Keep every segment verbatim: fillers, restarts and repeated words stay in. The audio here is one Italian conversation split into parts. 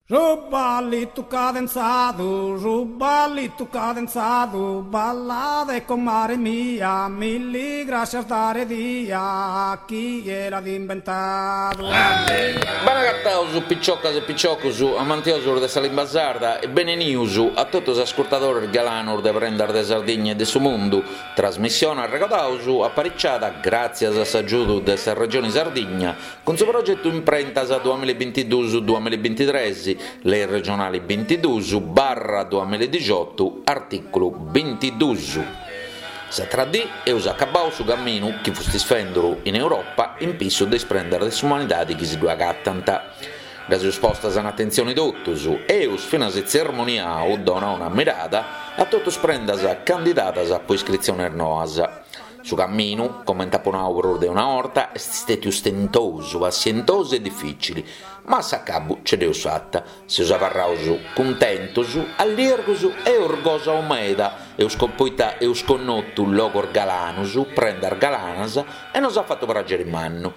Rubalito cadenzado, rubalito cadenzado, ballade con mare mia, mille grazie dare dia, chi era inventato. Buonagattausu, picciocas e picciocusu, amantiosu de Salimbazarda e beneniusu a tutti gli ascoltatori galanur de prendere de Sardegna e de su mondo. Trasmissione a Regodausu apparicciata grazie all'aggiuto de sa regione Sardegna con suo progetto Imprentas duemilaventidue duemilaventitré, le regionali ventidue barra duemiladiciotto articolo ventidue. Se tra di e usa cabau su cammino che fusti sfendero in Europa in pisso di sprendere le umanità di chi si due agattanta. Le risposte sono attenzione d'ottosu e us fino a se ceremoniao dona una mirata a tutto sprendas candidatas a poi iscrizione noasa. Su cammino, come in taponauro di una orta, è stato ostentoso, pazientoso e difficile, ma s'accabu ce deus fatta, si usava rausu, contentosu, alliergosu e orgosa omeda, e uscopoita e usconnottu logor galanusu, prendar galanasa, e nos ha fatto paragere in mano.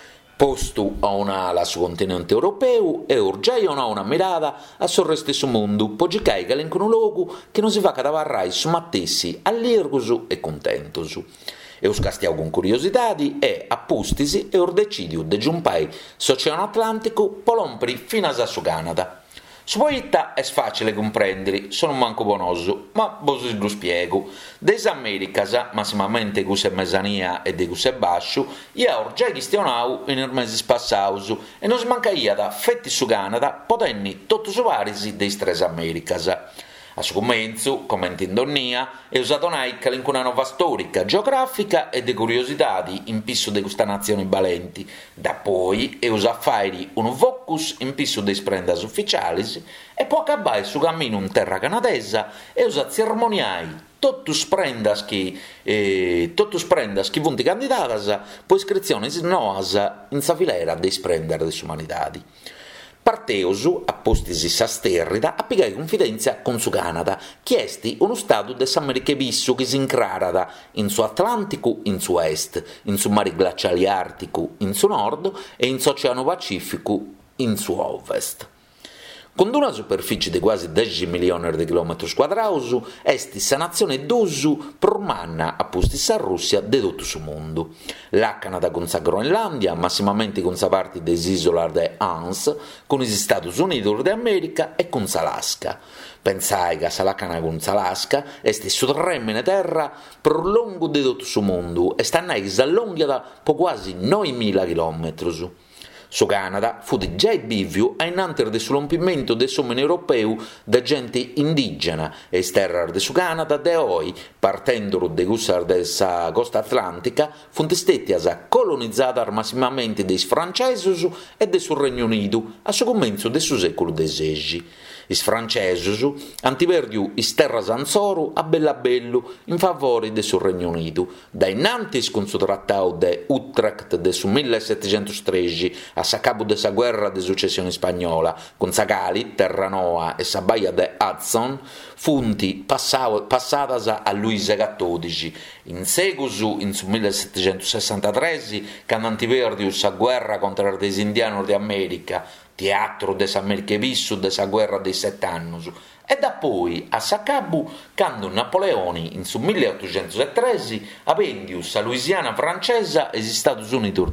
Posto a un'ala su continente europeo e urgiai a una mirata a sorreste su mondo, poggi caiga in un luogo che non si fa cadavarrai su mattessi, alliergosu e contentosu. E us castiamo con curiositadi e appustisi e or decidio de giunpai s'Oceano Atlantico polompri fino a su Canada. Su poitta è facile comprendere, sono manco bonoso, ma vos lo spiego. Des Americas, massimamente guse mesania e de guse basciu, ia or già gestionau in mesi passausu e non smancaia da fetti su Canada potenni tutto su varisi dei tres Americas. A su commenzo, come in donnia, è usato Nike in una nuova storica, geografica e di curiosità in pisso di questa nazione valenti. Da poi è usato fare un focus in pisso dei sprendas ufficiali e poi accabai su cammino in terra canadese e usato ceremoniai tutti sprendas che eh, tutti sprendas che vunti candidatas poi iscrizioni noas in sa filera dei sprender des umanitadi. Parteusu, appostisi s'asterrida, a piegare confidenza con su Canada, chiesti uno stato de s'America vissu che si incrarada in su Atlantico in su est, in su mari glaciali artico in su nord e in su Oceano Pacifico in su ovest. Con una superficie di quasi dieci milioni di chilometri quadrati, esti sa nazione d'uso promanna apposti sa Russia de tutto su mondo. La Canada con sa Groenlandia, massimamente con sa parte des isola de Hans, con gli Stati Uniti d'America e con s'Alaska. Pensai che sa la Canada con s'Alaska esti sotterremene terra per lungo de tutto su mondo e stannai s'allunghia per quasi novemila chilometri. Su Canada fu di già bivio a innanter del rompimento del sommen europeo da gente indigena e esterra de su Canada de oi, partendo de gussar della costa atlantica, fu stetias colonizzata massimamente dei francesi e del sul Regno Unito a su comienzo del suo secolo desessi. I francesi antiverdiu is terras anzoru a Bellabello in favore del suo Regno Unito, da innantis con suo trattato de Utrecht del su millesettecentotredici a sa capo de sa guerra de successione spagnola, con sa Cali, Terranova e sa baia de Hudson, funti passatas a Luisa cattodici. In segusu, in su millesettecentosessantatré, can antiverdiu sa guerra contro i indiani di America, teatro de s'America vissu de sa guerra dei sette anni, e da poi a Sacabu quando Napoleone in su milleottocentotredici avendiu sa Louisiana francese agli Stati Uniti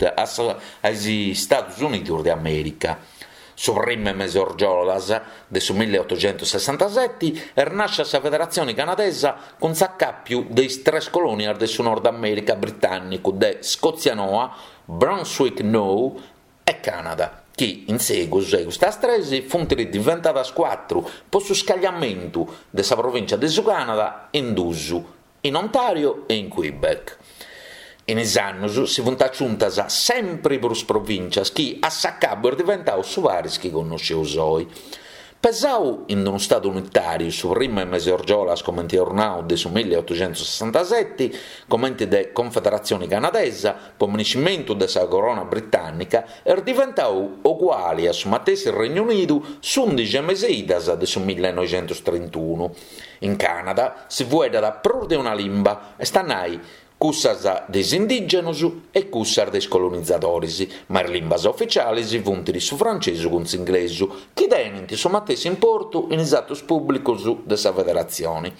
agli Stati Uniti d'America. Sovremme mesorgiolas de su milleottocentosessantasette er nasce sa federazione canadese con s'accappio dei tre colonie del su Nord America britannico de Scozia Noa, Brunswick Nou e Canada, che in seguito a questa stresi funteri diventatas quattro per su scagliamento della provincia di su Canada in Dusu, in Ontario e in Quebec. In esannus si funt aggiuntas sempre per le provincias che a s'accabu er diventau su varis che conosceu soi. Pesau in uno Stato unitario su prima e mesorgiolas come in ornau de su milleottocentosessantasette, come de Confederazione Canadese, per municimento de sa corona britannica, er diventau uguali a su matessi Regno Unito su undici meseidas de su millenovecentotrentuno. In Canada si vueda da pur de una limba e stannai cussas des indigenos e cussar des colonizzadoris, ma le limbas ufficiali funtiri su francese con s'inglesu, che tenenti su matessi importu in esatus pubblicus dessa federazione.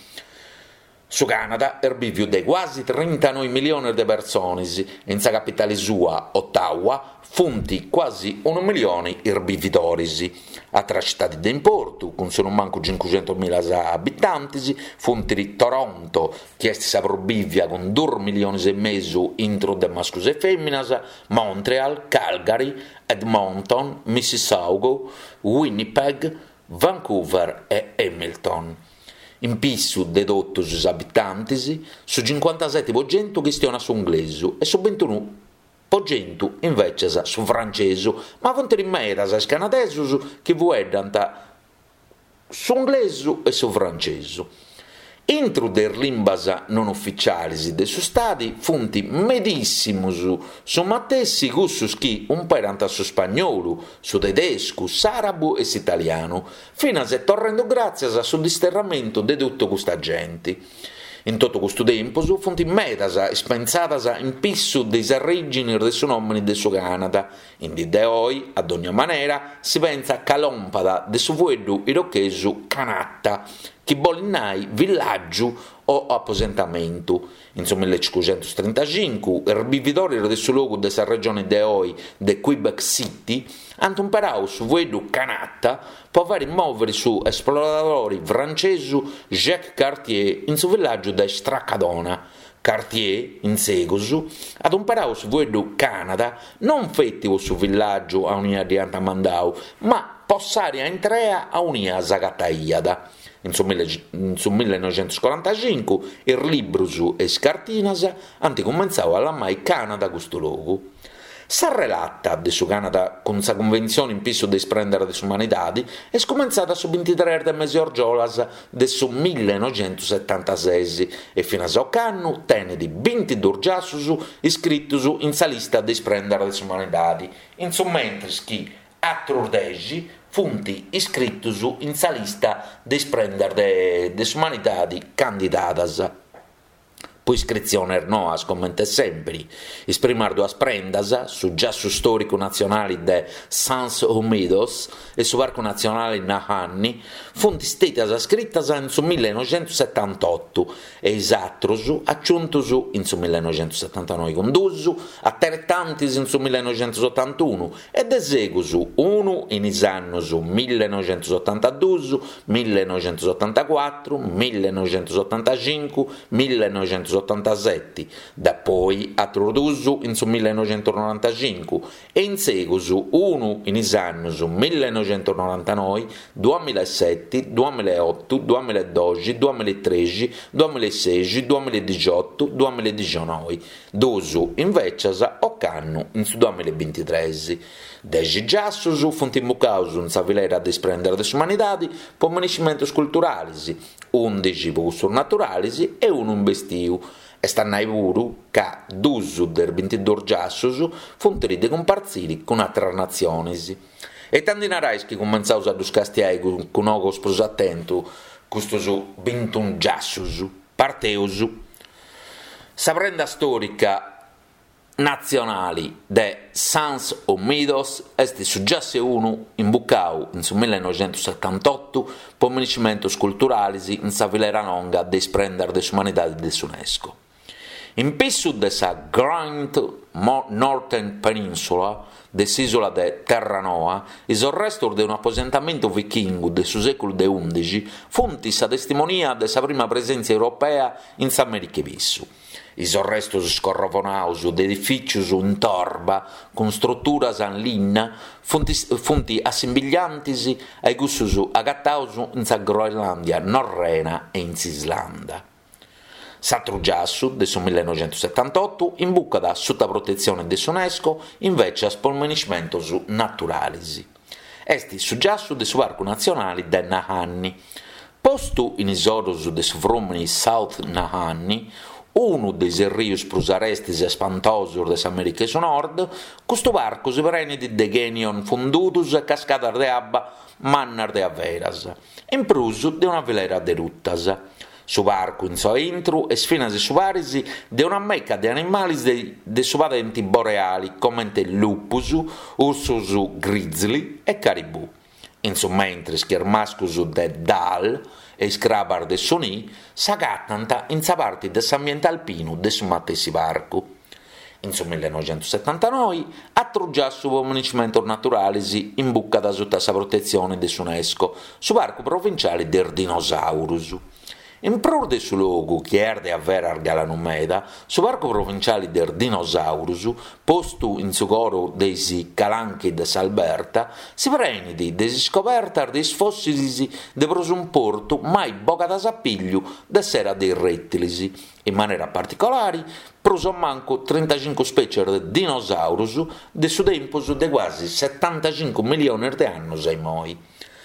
Su Canada erbiviu de quasi trentanove milioni di persone, in sa capitale sua, Ottawa, funti quasi un milione erbividoris. A tre città di importo, con se non manco cinquecentomila abitanti, funti Toronto, che è sa probivia con due milioni e mezzo intro de mascus e femminas, Montreal, Calgary, Edmonton, Mississauga, Winnipeg, Vancouver e Hamilton. In pissu dedotto sui abitanti, su cinquantasette per cento questiona su inglese e su ventuno per cento invece su francese, ma fonti in metas ai canadesi che vuedano su inglese e su francese. Intro der limbas non ufficiali de su stati funti medissimus su mattessi gussus chi un peranta su spagnolo, su tedesco, s'arabu e s'italiano, fino a se torrendo grazie a su disterramento de tutto questa gente. In tutto questo tempo su fonti metas e spensatas in pissu dei origini del suo nome del suo Canada. In di de oi, ad ogni maniera, si pensa che l'ompada del suo vuedo irocchesu canatta, che bolinai villaggio o apposentamento. In millecinquecentotrentacinque, erbividori del suo luogo della regione de oi de Quebec City hanno un perao su vuedo canatta per fare muovere su esploratori francesi Jacques Cartier in suo villaggio de Stracadona. Cartier, in seguito, ad un perao su vuedo Canada non fettivo su villaggio a unia di Antamandau, ma passare a entrea a unia Zagataiada. In su millenovecentoquarantacinque, il Librus e Scartinas hanno cominciato a mai Canada questo luogo. Sa relatta de su Canada con sa convenzione in piso di sprendere de umanitadi è scominciata su ventitré de mesi orgiolas de su millenovecentosettantasei e fino a soccannu tenne di ventidue giassus iscrittus in sa lista di sprendere de umanitadi, in su mentre chi a Trurdegi funti iscrittus in sa lista di sprendere de, de umanitadi candidatas. Poi iscrizione noas commente sempre, esprimardo a sprendas su già su storico nazionale de Sans Unidos e su Parco Nazionale Nahanni, fonti stetas scrittas in su millenovecentosettantotto e esatros aggiuntus in su millenovecentosettantanove con due, atterettantis in su millenovecentottantuno ed esegus uno in isannus millenovecentosettantadue, millenovecentottantaquattro, millenovecentottantacinque, millenovecentottantasette, da poi a Trudusu in su millenovecentonovantacinque e in seguus uno in isannus millenovecentonovantanove, duemilasette, duemilaotto, duemiladodici, duemilatredici, duemilasedici, duemiladiciotto, duemiladiciannove, due invece o canno in su duemilaventitré. Deci giassus funti imbucaus in sa vilera di sprendere de umanidadi per municimentos culturalis, undici per surnaturales e uno in bestiu. E stannai puru ca dusu der ventidue giassus funteri de comparziri con altre nazioni. E tanti narais che comenzaus a duscastiai con ogos pros attentu, custos ventuno giassus, parteus. Sa prenda storica nazionali de Sans Unidos est su giasse uno imbucau in su millenovecentosettantotto per municimentos culturalis in sa vilera longa de sprender de umanidadi de UNESCO. In pissu de sa Grand Northern Peninsula de s'isola de Terranova, is il resto de un apposentamento vichingo de su secolo de undeci funti sa testimonia de sa prima presenza europea in s'America vissu. Is restos scorrovonaus de edificius in torba, con strutturas in linna, fonti, fonti assimbigliantis ai gussus agattaus in sa Groenlandia norrena e in Islanda. S'altro giassu, de su millenovecentosettantotto, in buca da sotto protezione de UNESCO, invece a spolmeniscimentos naturalis. Esti su giassu de su Parco Nazionale de Nahanni. Postu in isorus de su frumini South Nahanni, uno dei rius plus arestis e spantosur des Americas Nord, questo parco si prende di degenion fundutus e cascadas de abba mannar de averas, in prusu de una velera de ruttas. Su parcu in so intru e sfinasi su parisi de una mecca di animali de, de su padenti boreali come il lupus, ursus grizzly e caribù. In su mentre schermascus de dal e scrabar de sonì s'agattanta in sa parte de s'ambiente alpino de su mattessi parcu. In su millenovecentosettantanove attruggià su municimentos naturalisi in bucca da sutta sa protezione de s'UNESCO su parcu provinciale del dinosaurus. In pror de su logu che erde avere argalanumeda, su parco provinciale del dinosaurus, postu in su coro desi calanchi de Salberta, si prenidi desi scoperta des fossili de prosumportu mai boca da sappigliu de sera dei rettilisi. In maniera particolare, proso manco trentacinque specie de dinosaurus de su tempus de quasi settantacinque milioni di anni ai moi.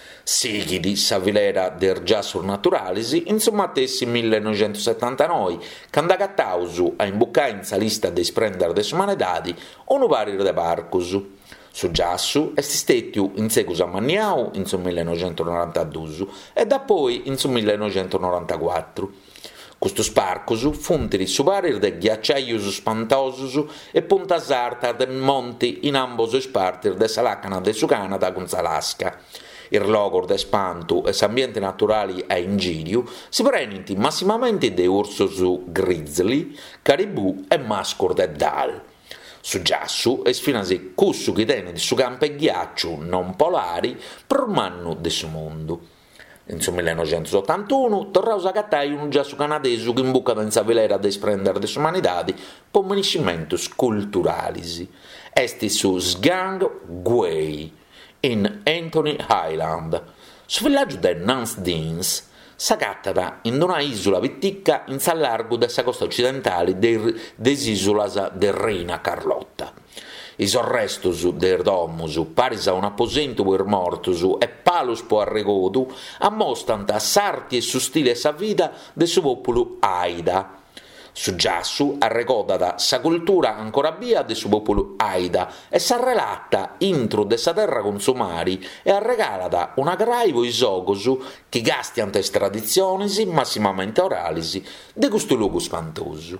Sighidi s'avvilera der giassur naturalisi in su mattessi millenovecentosettantanove, candagattausu a imbuccare in sa lista de sprender de sumanidadi unu parir de parcus. Su giassu esti stetiu in secus a Manniau in su millenovecentonovantadue e da poi in su millenovecentonovantaquattro. Custus parcus funtiri su parir de ghiacciaius spantosus e puntas artas de monti in ambos is partir de sa lacana de su Canada con s'Alaska. Il logor de spantu e s'ambiente naturali a ingiriu si preniti massimamente de ursus grizzly, caribù e mascor de dal. Su giassu e sfinasi cussu chi tene su campe ghiacciu non polari per mannu de su mondo. In su millenovecentottantuno torraus a gattai un giassu canadesu che imbucca in sa velera de sprender de sumanidadi po municimentus culturalisi. Esti su Sgang Guay in Anthony Island. Su villaggio de Nance Deans s'agattata in una isola vitticca in sa largo de sa costa occidentale des isolas de Reina Carlotta. Is restos der domus, paris a un apposento per mortus e palus po arregodu, ammostant a sarti e su stile e sa vida de su popolo Aida. Su giassu arrecodata sa cultura ancora via de su popolo Aida e s'arrelatta intro de sa terra consumari e arregalata una graivo isogosu che gastiant es tradizionis massimamente oralisi de custu luogu spantosu.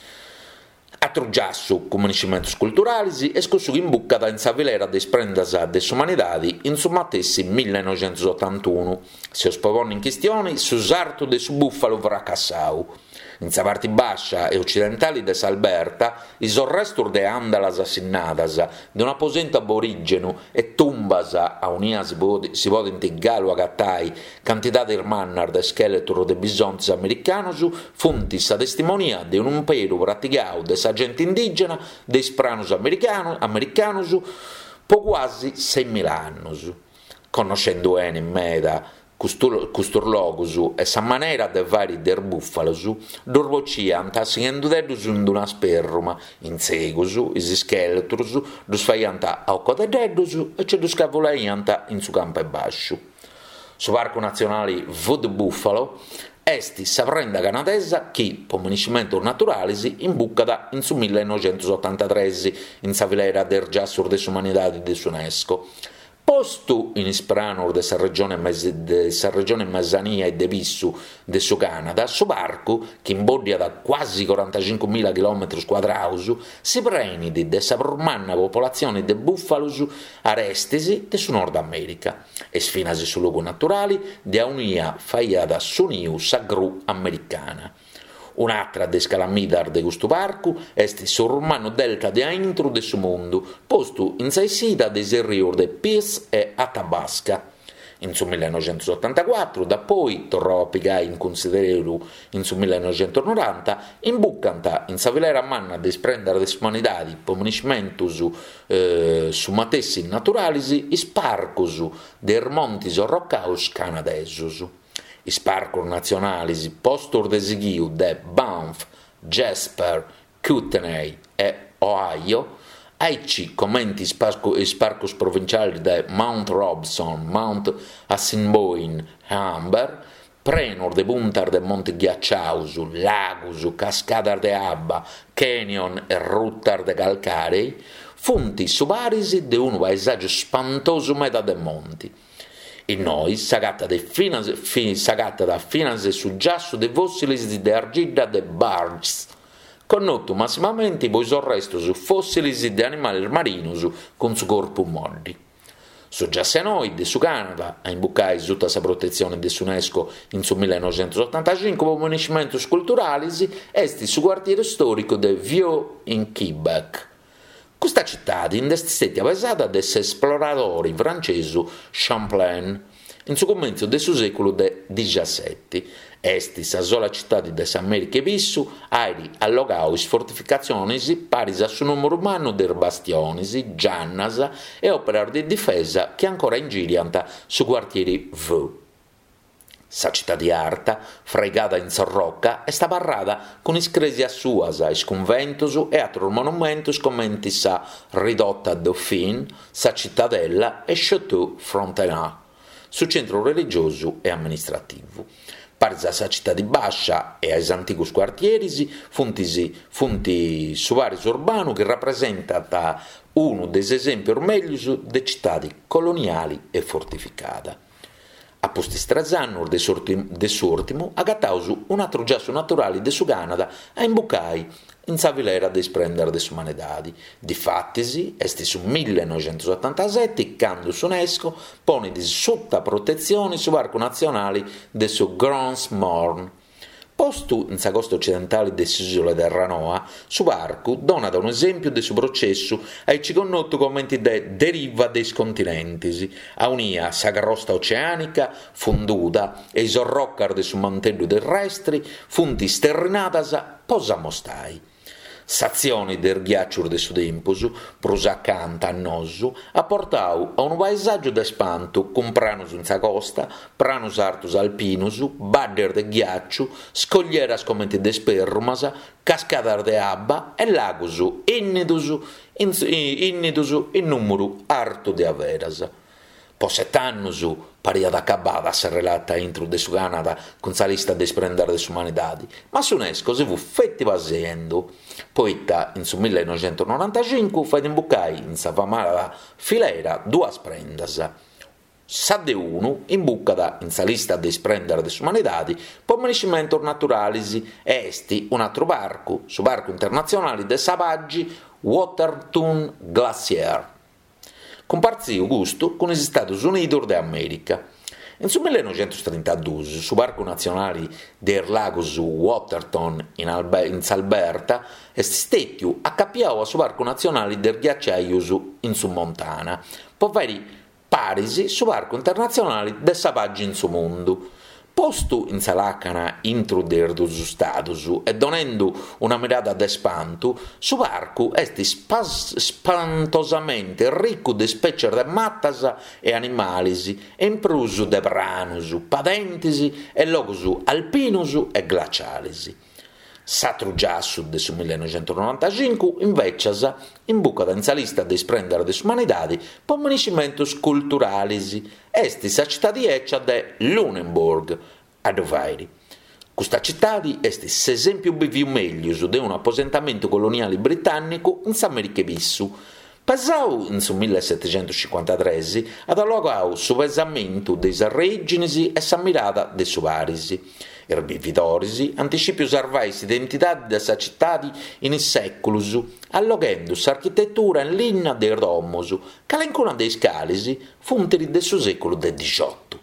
Atru giassu, comunicimentos culturalisi, e scussu in buccata in sa vilera de sprendas de sumanidadi in su mattessi millenovecentottantuno. Si ospopone in chistioni su sartu de su buffalo fracassau. In sa parte bascia e occidentali de Salberta, is restur de andalas assinnadas de un apposento aborigenu e tumbas a unia si podent galu agattai quantità de mannar de scheletur de bisontis americanus funti sa testimonia de un imperu praticau de sa gente indigena de ispranos americanus, americanus po quasi seimila annus. Conoscendo ene in meda Custur, custur logus e sa manera de vari der buffalos dorvociant assigendudedus in una sperruma in segus is scheletros dus faiant a occo de deddus e ce dus cavolaiant in su campo e basciu. Su parco nazionale Wood Buffalo esti sa prenda canadesa chi, po municimentos naturalisi, imbuccata in su millenovecentottantatré in sa vilera der giassur de sumanidadi de s'UNESCO. Postu in ispranor de sa regione, de sa regione Mazzania e de Vissu de su Canada, su parcu, che imboddia da quasi quarantacinquemila chilometri quadraus, si prenidi de sa manna popolazione de buffalos arestesi de su Nord America, e sfinasi su luoghi naturali de unia faiada su niu sa gru americana. Un'altra de scalamidar de gustu parcu est sur mano delta de intru de su mundu, postu in sa sita de serriur de Pierce e Athabasca. In su millenovecentottantaquattro, da poi torrò a pigai in considereru in su millenovecentonovanta, imbuccanta in sa vilera manna de sprendere de sumanidadi po municimentus eh, su matessi naturalisi is parcus de montis roccaus canadesus. Is parcos nazionalis postur desighiu de Banff, Jasper, Kootenay e Ohio, aici commenti is parcos provinciali de Mount Robson, Mount Assiniboine e Amber, prenor de puntar de monti ghiacciaus, lagus, cascadar de abba, canyon e ruttar de calcarei, funti subarisi de un paesaggio spantoso meta de monti. E noi s'agatta de finas, fi, s'agatta da finas su giasso de fossili de argilla de barges, connotu massimamente poi il resto su fossili di animali marinus con su corpo mordi. Su giassenoide de su Canada a imbuccare sotto la protezione de UNESCO in su millenovecentottantacinque come municimentos culturales esti su quartiere storico de Vieux in Quebec. Questa città in est stata basata dall'esploratore francese Champlain in su comienzo del suo secolo diciassette. Esti sa sola città delle Americhe vissu airi allogau is fortificazioni pari a su numero umano de bastiones, giannas e opere di difesa che ancora ingirianta su quartieri V. Sa città di Arta, fregata in Sorrocca, è sta barrata con iscresi a suas, is conventos e altri monumentos commenti sa ridotta Dauphine, sa cittadella e Château Frontenac, su centro religioso e amministrativo. Parza sa città di Bascia e ai antichi quartieri funtisi, funti su vari urbano che rappresenta uno dei esempi meglio de città coloniali e fortificata. A posti strazanno de s'ultimo agattausu un altro giasso naturale de su Canada a imbuccai in savilera de sprendere de sumanidadi. Difattisi, esti su millenovecentottantasette, quando l'UNESCO pone di sotto protezione su parco nazionale de su Grand Morne. Posto in sa costa occidentale dell'isola del Ranoa, su parco dona da un esempio del suo processo ai ciconnotto commenti de deriva dei continenti, a unia sa carrosta oceanica fonduta e i sorroccar de su mantello terrestri, funti sterrinatas posa mostai. Sazioni del ghiaccio de su tempus, prosa canta annosu, ha portau a un paesaggio d'espanto con pranus in sa costa, pranus artus alpinus, badder de ghiaccio, scoglieras commenti de sperrumas, cascadar de abba e lagus innidus in, innidus in numero arto de averas. Posetannus paria da cabada se relata intro de su Canada con sa lista de sprendere de sumanidadi, ma su UNESCO si fu fetti vasendo. Poitta in su millenovecentonovantacinque fa imbuccai in sa famata filera due sprendas. Sa de uno imbuccata in sa lista de sprendere de sumanidadi per municimentos naturalis esti un altro barco, su barco internazionale de Savaggi Waterton Glacier. Comparziu gusto con gli Stati Uniti d'America. In su millenovecentotrentadue, su barco nazionale del lago Waterton in, Albe- in Salberta, è stato accappiato a su barco nazionale del ghiacciaio in su Montana, poveri parisi su barco internazionale del Savaggi in su mondo. Posto in salacana intro derdos status e donando una mirata d'espanto, su barco esti spas- spantosamente ricco di specie de mattas e animalis, e in prusu de branus, padentis e logos alpinus e glacialis. Satru giasso de su millenovecentonovantacinque, invece, imbuccata in sa lista de sprendere de sumanidadi per municimentos culturalis, esti sa città di Eccia de Lunenburg, a Dovairi. Questa città esti l'esempio più meglio di un apposentamento coloniale britannico in America vissu. Pesau in su millesettecentocinquantatré ad allogau su pesamento dei origini e sa mirata de su parisi. Erbividorisi, anticipius arvais identità de sa città in seculus, allogando s'architettura in linea de Romosu, calencuna dei scalisi, funteri de su secolo del diciotto.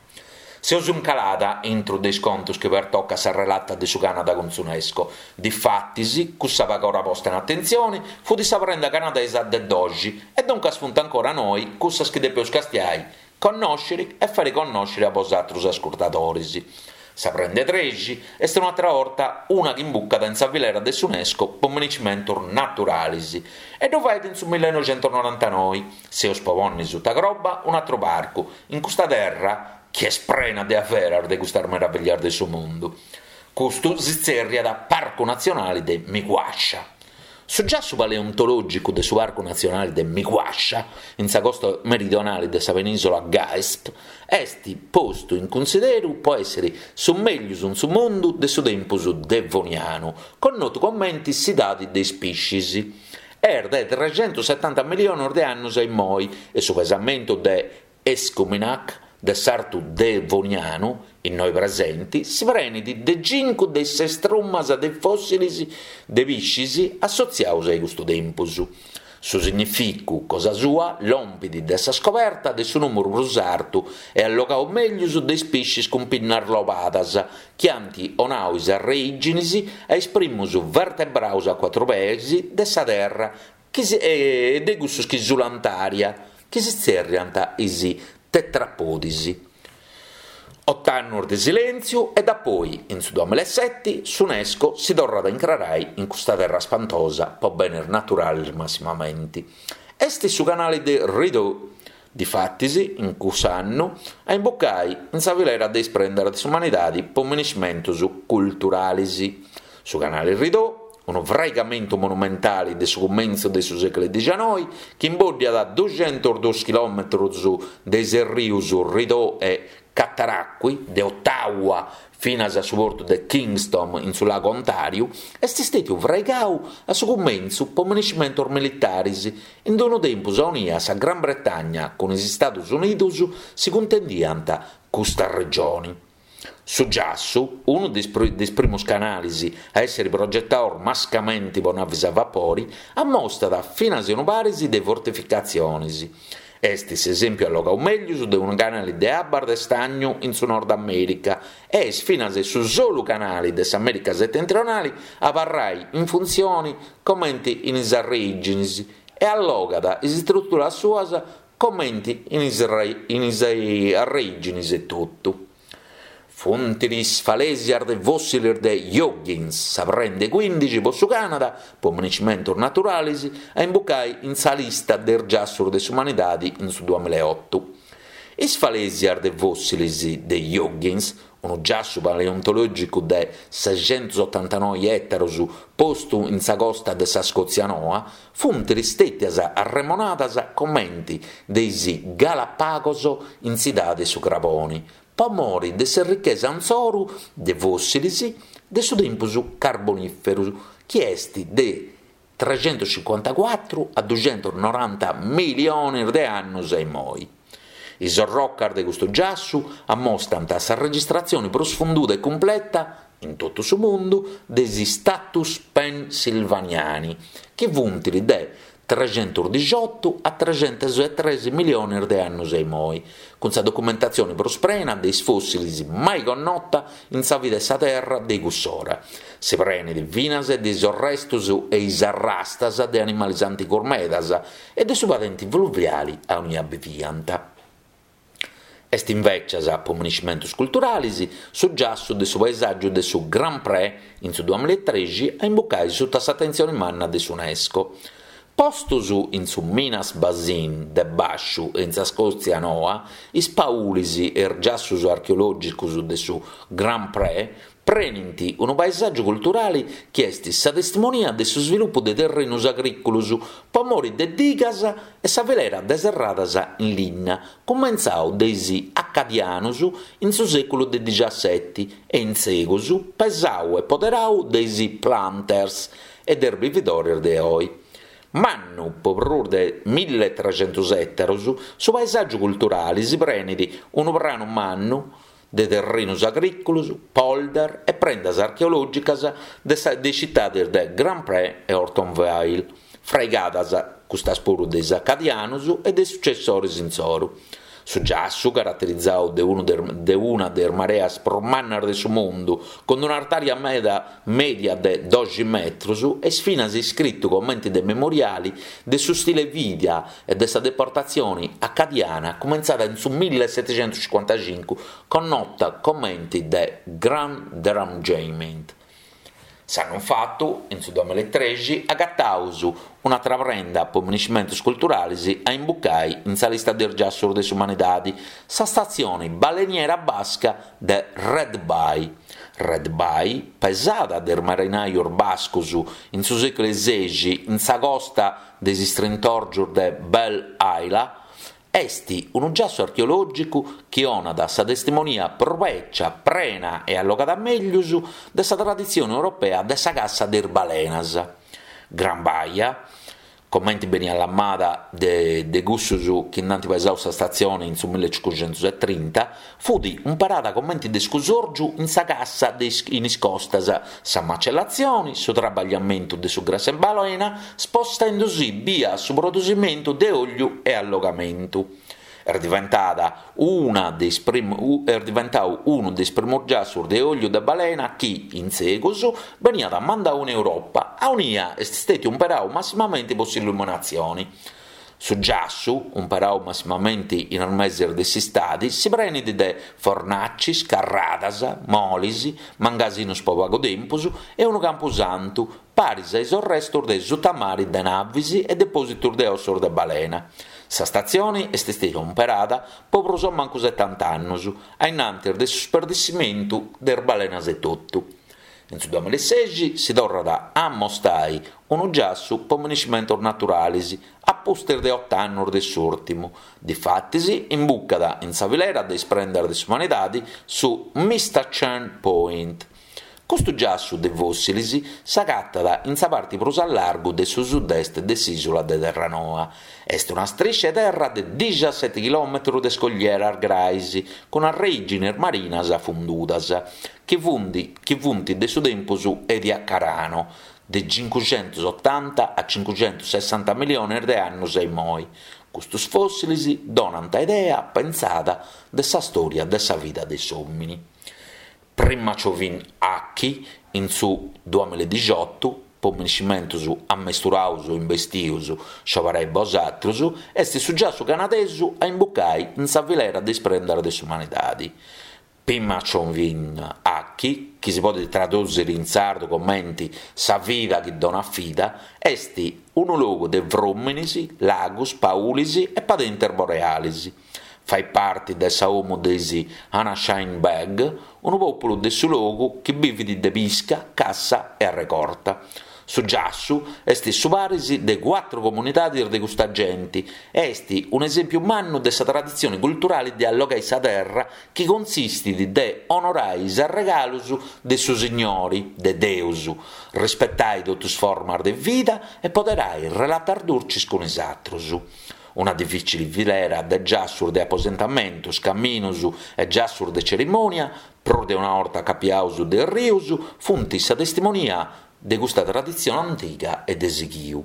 Se us un calata intro dei scontos che per tocca sa relata de su Canada con l'UNESCO. Difattisi, cussa paga ora posta in attenzione, fu di sa prenda canadese de d'oggi, e dunque sfunta ancora noi, cussa che de peus castiai, conoscere e fare conoscere a vosatrus ascoltatorisi. Sa prende treci, e sta un'altra volta una che imbuccata in savilera de l'UNESCO per municimentos naturalis. E dove in su millenovecentonovantanove, se os povonni su ta groba, un altro barco, in questa terra, che è sprena de aferar de gustar meravigliar del suo mondo. Custu si zerria da Parco Nazionale de Miguascia. Su già su paleontologico del suo Parco Nazionale de Miguascia, in sa costa meridionale de sa penisola Gaesp, esti posto in considero può essere su meglio in su mondo de su tempus devoniano, con noti commenti citati dei species. Er de trecentosettanta milioni di anni in moi, e su pesamento de Escuminac, de sartu devonianu, in noi presenti, si prenidi de cinque de se strummas de fossili de viscisi associaus ai questo tempus. Su significu cosa sua, lompidi dessa scoperta de su numero brusartu e allocau meglius de spiscis con pinnar lobadas, chianti onauis reiginis e esprimus vertebraus a quattro pesi dessa terra chi si, e de gustus chi sulantaria, chi si zerrianta isi tetrapodisi. Ott'anni di silenzio e da poi, in su duemilasette, s'UNESCO si torna da incrarai in questa terra spantosa, po' bene naturale massimamente. Esti su canale di Rideau, difattisi, in quest'anno, a imboccai in sa vilera di sprendere di umanità po' meniscimento su culturalisi. Su canale Rideau, un vraigamento monumentale del suo commenzo del secolo diciannove, che imboglia da duecentodue chilometri su dei serrius Rideau e Cataracqui, de Ottawa, fino a supporto de Kingston in sul lago Ontario, è stato vraigato a suo commenzo per municipio militari in dono tempo a unire a Gran Bretagna con gli Stati Uniti si contendianta questa regione. Su Giassu, uno dei primi canali a essere progettato mascamenti con navi a vapori, ha mostrato fino a una parisi di fortificazioni. Estis esempio alloga un meglio di un canale di Abar de Stagno in su Nord America e fino a su solo canali des America settentrionali avvarrai in funzioni commenti in isarriginis e alloga da struttura sua commenti in isarriginis e tutto. Fontilis falesiar de fossilir de Joggins, s'apprende quindici po' su Canada, po' municipio naturalis, a imboccai in sa lista del giassur de umanidadi in su duemilaotto. Is falesiar de fossilis de Joggins, un giasso paleontologico de seicentottantanove ettaros posto in sa costa de sa Scozia Noa, funtilis tettias arremonatas commenti deisi Galapagos in sidade su Craponi, pomori de se ricchezza anzoru de fossilis de su tempus carboniferus, chiesti de trecentocinquantaquattro a duecentonoranta milioni di anni e moi. I sorroccard de questo giassu ammostrano sa registrazione prosfonduta e completa in tutto il mondo desi status pensilvaniani, che vuntili de trecentodiciotto a trecentotredici milioni di anni e moi, con sa documentazione prosprena dei fossili mai connota in sa vita dessa terra dei Gussora. Si prene di vinas di sorrestus e isarrastas de animali anticormedas e de subadenti fluviali a ogni abbivianta. Est inveccias a municipmentos culturalis, su giasso de su paesaggio de su Grand Pré in su duemilatredici a imboccai sotto attenzione manna de s'UNESCO. Postusu in su Minas Basin de Basciu e in sa Scozia Noa, is paulisi er giassus archeologicus de su Grand Pré prenenti un paesaggio culturale che esti sa testimonia de su sviluppo de terrenus agricolus, pomori de digas e sa velera deserradas in linna, comenzau deisi accadianus in su secolo de diciassette e in seguus pesau e poderau deisi planters ed erbividori de oi. Mannu, povrur de milletrecento ettaros, su paesaggio culturale si prenidi un brano mannu de terrenus agricolus, polder e prendas archeologicas de, de cittades de Grand Pré e Ortonville, freigadas custas puru des acadianus e de successores in soru. Su giassu, caratterizzato de, uno der, de una der mareas pro mannar de su mondo, con un'artaria media, media de dodici metri, e sfinasi scritto commenti de memoriali de su stile vidia e de sa deportazione accadiana, cominciata in su millesettecentocinquantacinque, con nota commenti de Grand Derangement. S'hanno fatto, in su duemilatredici, a Gattausu, una traprenda per municipmentos culturali a imbuccai in sa lista del giassur de umanidadi, sa stazione baleniera basca de Red Bay. Red Bay, pesata del marinaio bascusu in su secolo sedici in sa costa desi strintorgiur de Belle Isle, esti un giasso archeologico che ona da sa testimonia proveccia, prena e allogata meglius da sa tradizione europea de sa cassa der balenas. Gran Baia, commenti bene all'ammata de, de Gussusu che innanti paesau sta stazione in su millecinquecentotrenta, fu di un parata commenti de scusorgiu in sa cassa de in iscostasa, sa macellazioni, su trabagliamento de su grassa balena, spostendosi via su produsimento de olio e allogamento. Era diventata una dei prim, era diventato uno dei primordiali de olio de balena che, in seguito, veniva da mandare in Europa, a unia è stato un periodo massimamente possibili illuminazioni. Su giassu, un periodo massimamente in al mese dei stati, si prende de fornacci, scarradasa, molisi, mangasinus povago temposu e un camposanto, paris ai sorrestor de zutamari de navisi e depositor de ossor de balena. Sa stazione è stata comperata proprio so manco settanta anni, a innanti del sperdicimento del balenas e tutto. In duemilasedici si torna a mostrare un giasso per municiamento naturalisi, a poster de otto anni del sortimo, difattisi in bucca in savilera di sprendere le umanità su mister Chan Point. Questo giasso de fossilisi s'agatta in sa parte prosa a largo del suo sud-est dell'isola de Terranova. Est una striscia terra de diciassette chilometri de scogliera argraisi, con origini marinas affondutas, che vundi, che vunti de su tempo su e di Accarano, de cinquecentosettanta a cinquecentosessanta milioni di anni sei moi. Questi fossilisi donano idea pensata della storia della vita dei uomini. Prima ciovin acchi in su duemiladiciotto, pommeniscimento su ammesturausu, investiusu, sciovarei bosatrusu, esti su già su canadesu a imbuccai in savilera di sprendere des umanitadi. Prima ciovin acchi, che si può tradurre in sardo commenti sa vita che dona affida, esti un luogo de vromenisi, lagus, paulisi e padenter borealisi. Fai parte dessa uomo desi Anashine Bag, un popolo del suo luogo che vive di pesca, cassa e recorta. Su giassu, esti su parisi de quattro comunità di questa gente, esti un esempio umano dessa tradizione culturale di allogare sa terra che consiste di de onorai sa regalusu de su signori, de deusu, rispettai tutti formar de vita e poterai relatar durcis con esatrusu. Una difficile filera de giassur de apposentamento, scamminusu e giassur de cerimonia, pro de una orta capiausu del riusu, funti sa testimonia de questa tradizione antica e desighiu.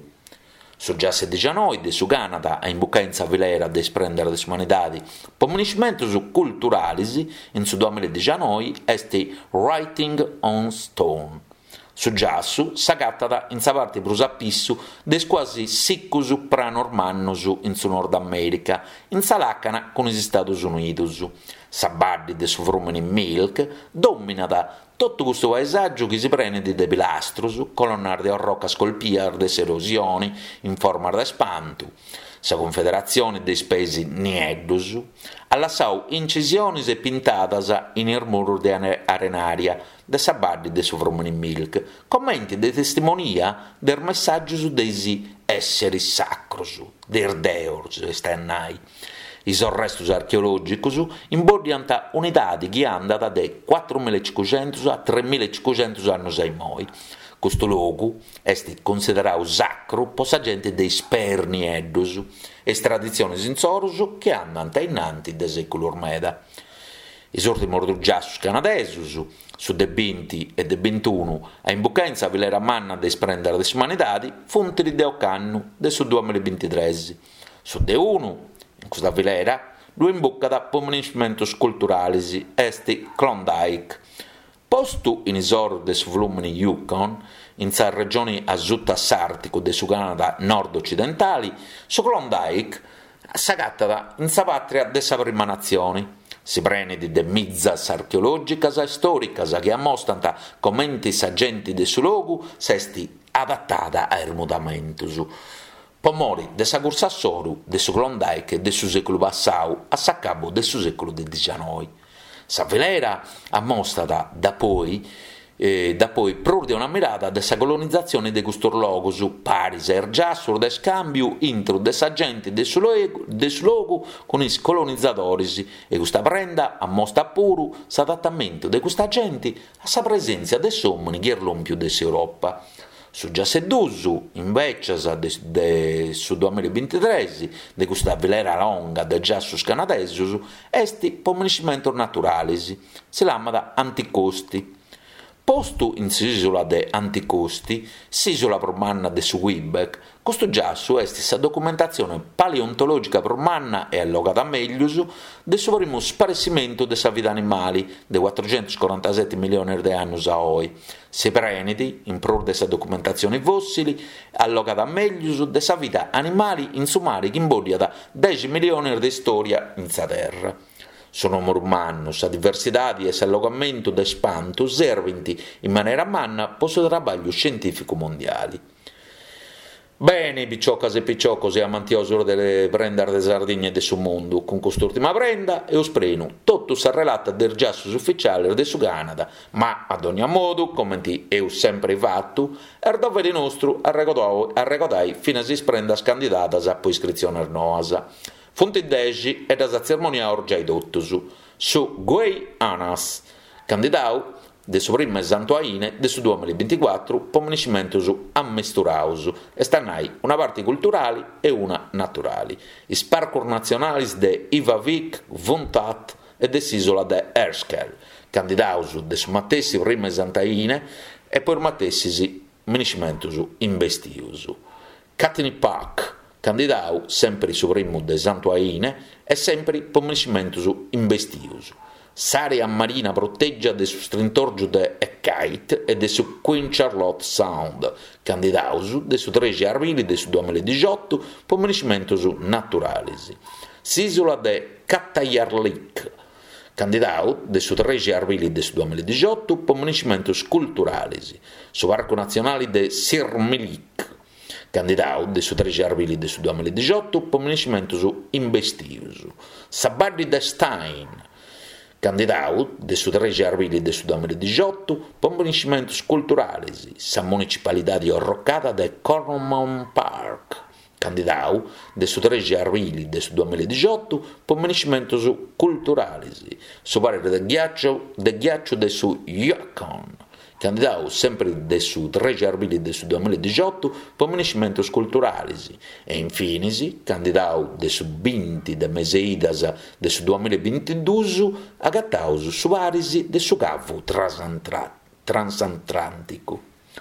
Su già sedici de su Canada a imbucca filera de sprendere de umanitadi, pomuniscimento su culturalisi in su duemiladiciannove esti Writing on Stone. Su giassu s'agattata in sa parte prusapissu des quasi siccusu pranormannusu in su Nord America, in sa lacana con gli Stati Uniti. Sa bardi de su frumeni milk dominata tutto questo paesaggio che si prende de pilastrus, colonnar de rocca scolpiar de erosioni in forma de spantu. Sa confederazione dei spesi Nieddus ha lasciato incisioni e pintatas in il muro di arenaria de sabbardi de su frumeni milk, commenti de testimonia del messaggio su desi esseri sacros, der deors stennai. I sorrestus archeologicus imbodiant unità che andata da quattromilacinquecento a tremilacinquecento anni sei moi. Questo luogo è considerato sacro per la gente dei sperni eddus e tradizioni insorus che andano innanti del secolo ormeda. I sorti mordugiassus canadesus, su de venti e de ventuno, a imboccanza vilera manna de sprendere de umanitadi, funti de ocannu de su duemilaventitré. Su de uno, in questa vilera, due imboccata pomuniscimento culturalisi, esti Klondike. Posto in isor de su volumini Yukon, in sa regioni a sud assartico de su Canada nord-occidentali, su Klondike s'agattata in sa patria de sa prima nazione. Si prende de mizzas archeologicas e storicas che ammostrano commenti sagenti de su luogo s'esti adattata a ermutamentus. Pomori de sa corsa soru de su Klondike de su secolo passau a s'accabo de su secolo diciannove. Sa velera ammostrata da poi eh, da poi proprio una mirata della colonizzazione di questo luogo su Paris e giassur de scambio intro de sa gente de su luogo con i colonizzatori e questa prenda ammostra pure l'adattamento di questa gente a sa presenza dei uomini che erano più dell'Europa. Su già seddusu, invece, de, de, su duemilaventitré, di questa velera longa de già sus canadesi, esti pomniscimento naturalis, si chiama anticosti. Postu in s'isola de Anticosti, s'isola promanna de su Quebec, questo già su esti sa documentazione paleontologica promanna e allogata meglio de su primo sparessimento de sa vita animali de quattrocentoquarantasette milioni di anni a oggi. Se preniti, in pro de sa documentazione fossili, allogata meglio de sa vita animali in su mare che imbodia da dieci milioni di storia in sa terra. Sono umano, sa diversità e s'allocamento da spanto serventi in maniera manna per il lavoro scientifico mondiale. Bene, picciocas e picciocos e amantioso delle prendere de Sardigna e del suo mondo, con quest'ultima prenda e ospreno, tutto si relata del giasso ufficiale del su Canada, ma ad ogni modo, come ti ho sempre fatto, er dovere nostro arrecodai fino a si prenda candidata a poi iscrizione al Noasa. Fonte deci e da cerimonia orgiai dottosu, su Guei Anas, candidato de su prima esantuaine de su duemilaventiquattro pomniscimento su ammesturausu, e stanai una parte culturali e una naturali. I sparcor nazionalis de Ivavik, Vontat e de s'isola de Erskel, candidato de su mattessi prima esantaine e poi mattessi pomniscimento su investiusu. Katinipak, candidato sempre su primo de Santuaine e sempre pomniscimento su investiusu. S'area marina proteggia de su strintorgio de Ekait e de su Queen Charlotte Sound, candidato de su tredici aprile de su duemiladiciotto pomniscimento su naturalis. S'isola de Kattayarlik, candidato de su tredici aprile de su duemiladiciotto pomniscimento culturalis. Su parco nazionale de Sirmilik, candidato de su tredici aprile de su duemiladiciotto pomniscimento su investiusu. Sabaddi de Stein, candidato de su tredici aprile de su duemiladiciotto pomniscimento culturalis. Sa municipalità di Orrocata de Cornwall Park, candidato de su tredici aprile de su duemiladiciotto pomniscimento culturalis. Su parere de ghiaccio de ghiaccio de su Yukon, candidato sempre de su tredici aprile de su duemiladiciotto pomniscimento culturalis. E infine, candidato de su venti de Meseidas de su duemilaventidue, agattato su varisi de su cavo transatlantico.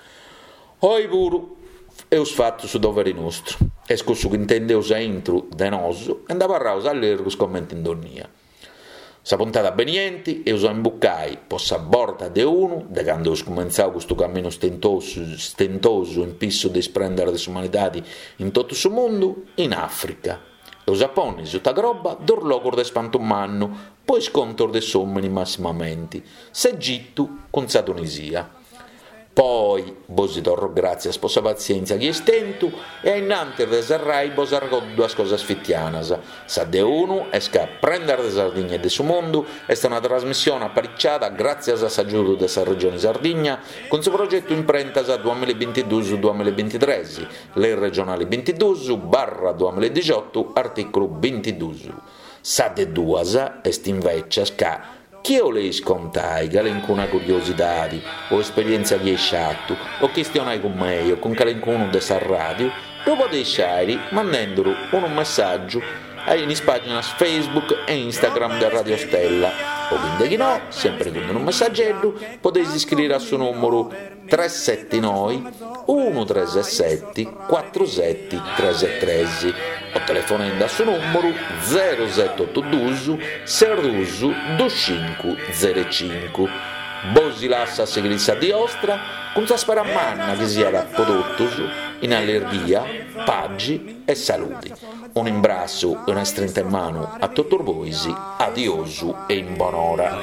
Oi puru, eus fatto su dovere nostro, e scusso che intendeus entro de noso, e andava a rausa all'ergus commenti in donnia. Sa puntata benienti e uso imbuccai possa borda de uno, de quando ho cominciato questo cammino stentoso, stentoso in pisso di sprendere le umanità in tutto il mondo, in Africa. E usa ponni su ta groba d'orlogor de spantummanno, poi scontor de sommeni massimamente, se gittu con sa Tunisia. Poi, bosi torro grazie a sposa pazienza che stento, e a innanter de serrai bos argò due cose sfittianas. Sa de uno, esca prendere de Sardigna e de su mondo, è una trasmissione apparecchiata grazie a s'aggiuto de sa regione Sardigna, con suo progetto imprentas a duemilaventidue duemilaventitré, le regionali ventidue barra duemiladiciotto, articolo ventidue. Sa de duas, est invece sca chi o lei scontai, calencuna curiosità, o esperienza che hai sciatto, o questionai con me, o con calencuno de sa radio, lo potete scegliere mandandolo un messaggio in pagina Facebook e Instagram del Radio Stella, o quindi che no, sempre con un messaggetto, potete iscrivere al suo numero tre sette nove uno tre sette quattro sette tre tre o telefonando al suo numero zero sette otto due sei due due cinque zero cinque. Bosi lassa segrezza di ostra, con sa sparamanna che sia da prodotto in allergia, paggi e saluti. Un imbrasso e una stretta in mano a tutto voi, adiosu e in buon'ora.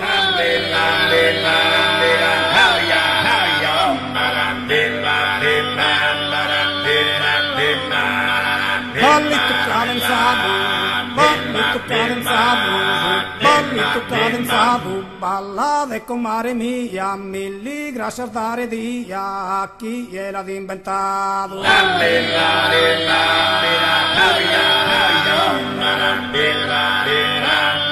Bolli toccare in sabu, bolli toccare in sabu, bolli toccare in sabu, ballate con mare mia, milli grazie a dare dia a chi gliel'ha inventato. La